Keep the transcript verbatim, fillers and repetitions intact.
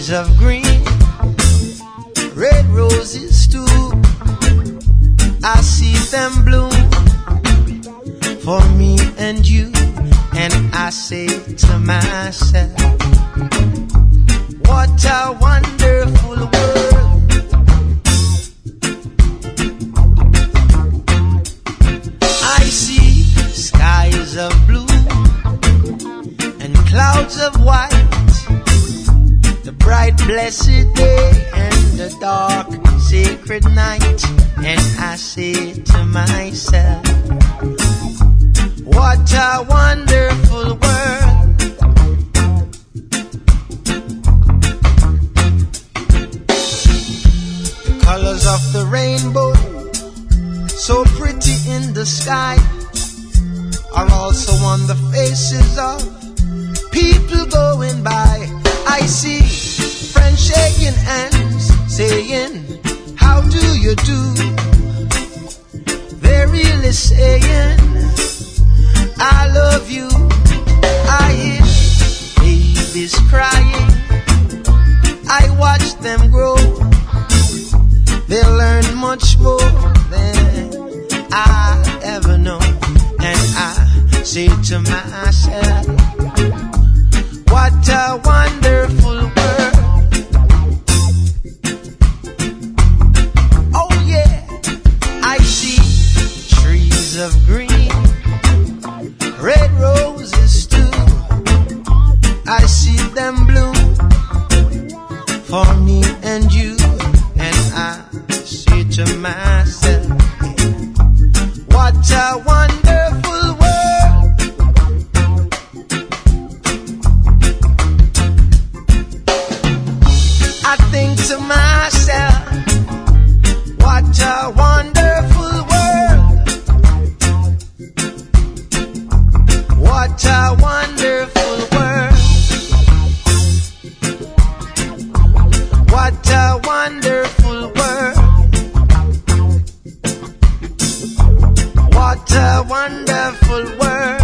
trees of green, red roses too. I see them bloom for me and you, and I say to myself, what a wonderful world. I see skies of blue and clouds of white, the bright blessed day and the dark sacred night, and I say to myself, what a wonderful world. The colors of the rainbow, so pretty in the sky, are also on the faces of people going by. I see friends shaking hands, saying, how do you do? They're really saying, I love you. I hear babies crying, I watch them grow. They learn much more than I ever know, and I say to myself, what a wonderful world. Oh yeah, I see trees of green, red roses too. I see them bloom for me and you, and I say to myself, what a wonderful world. I think to myself, what a wonderful world. What a wonderful world. What a wonderful world. What a wonderful world.